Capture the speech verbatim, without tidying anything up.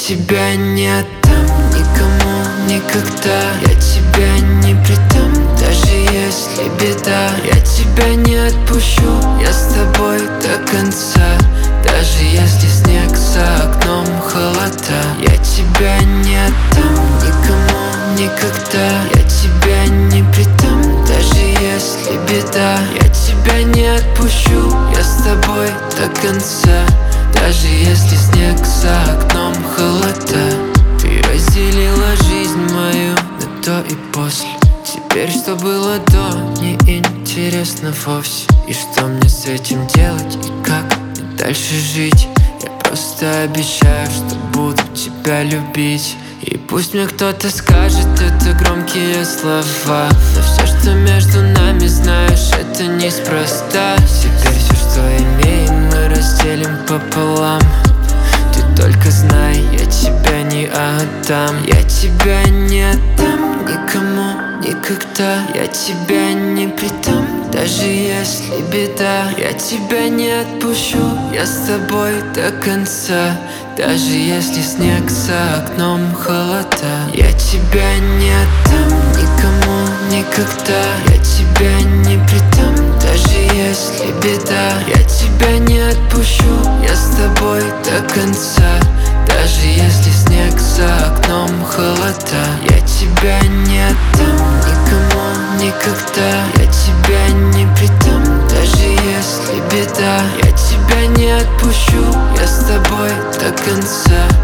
тебя не отдам никому никогда. Я тебя не предам, даже если беда. Я тебя не отпущу, я с тобой до конца. Даже если снег за окном, холода. Я тебя не отдам никому никогда. Я тебя не предам, даже если беда. Я тебя не отпущу, я с тобой до конца. Даже если снег за окном, холода. Ты разделила жизнь мою на до и после. Теперь что было до, не интересно вовсе. И что мне с этим делать и как мне дальше жить? Я просто обещаю, что буду тебя любить. И пусть мне кто-то скажет, это громкие слова, но все, что между нами, знаешь, это неспроста. Теперь все, что имеем, мы разделим пополам. Ты только знай, я тебя не отдам. Я тебя не отдам никому никогда. Я тебя не предам, даже если беда. Я тебя не отпущу, я с тобой до конца. Даже если снег за окном, холода. Я тебя не отдам никому никогда. Я тебя не предам, даже если беда. Я тебя не отпущу, я с тобой до конца. Даже если снег за окном, холода. Я тебя не отдам никому никогда. Я тебя не предам, даже если беда. Я тебя не отпущу, я с тобой до конца.